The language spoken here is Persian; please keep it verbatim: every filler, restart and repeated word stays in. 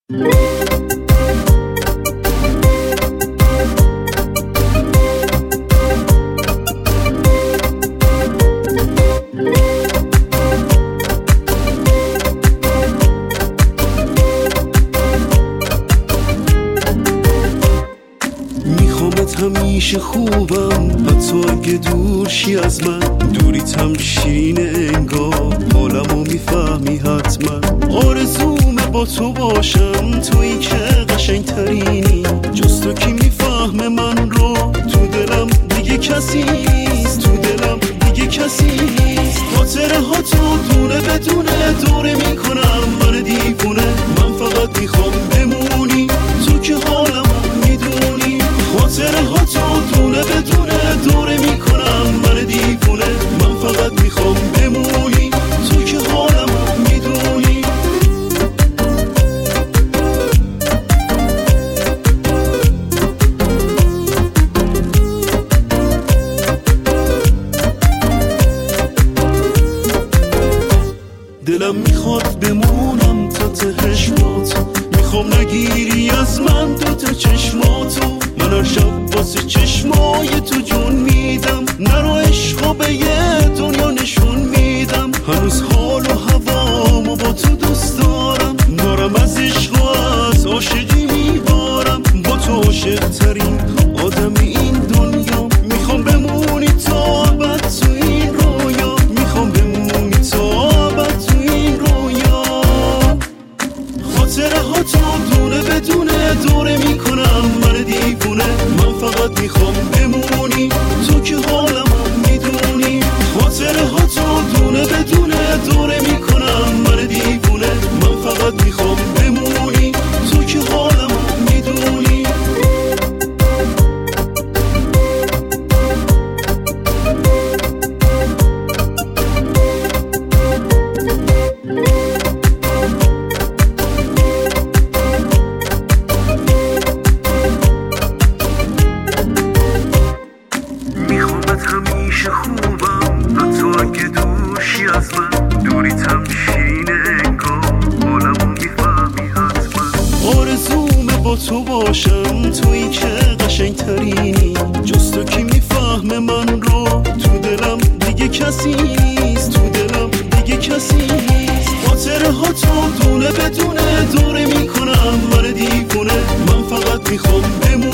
همیشه خوبم حتی اگه دور شی از من، دوریت هم شینه انگار حالمو میفهمی حتما. آرزومه با تو باشم تویی که قشنگ ترینی، جز تو کی میفهمه من رو، تو دلم دیگه کسی نیست، تو دلم دیگه کسی نیست. خاطره ها تو دونه بدونه دوره میکنم من دیوونه، من فقط میخوام بمونی تو که حالمو میدونی. خاطره ها تو دونه بدونه دوره میکنم من دیوونه، من فقط میخوام بمونی تو که حالمو میدونی. دلم میخواد بمونم تا ته با میخوام نگیری از من دو تا چشماتو، من هر شب واسه چشمای تو جون میدم، نرو عشقو به یه دنیا نشون میدم. هنوز حال و هوامو با تو دوست دارم، دارم از عشق و از عاشقی میبارم، با تو عاشق ترین آدم این دنیا. میخوام بمونی تا ابد تو این رویا، میخوام بمونی تا ابد تو این رویا. خاطره ها تو دونه بدونه دوره میکنم من دیوونه، من فقط میخوام بمونی تو که حالمو میدونی. خاطره ها تو دونه بدونه دوره میکنم من دیوونه، من فقط میخوام بمونی تو که حالمو میدونی. میخوامت همیشه خوبم حتی اگه دوشی از من، دوریتم شینه انگار حالمو میفهمی حتما. آرزومه با تو باشم تویی که قشنگ ترینی، جز تو کی میفهمه من رو، تو دلم دیگه کسی نیست، تو دلم دیگه کسی نیست. خاطره ها تو دونه بدونه دوره میکنم من دیوونه، من فقط میخوام بمونم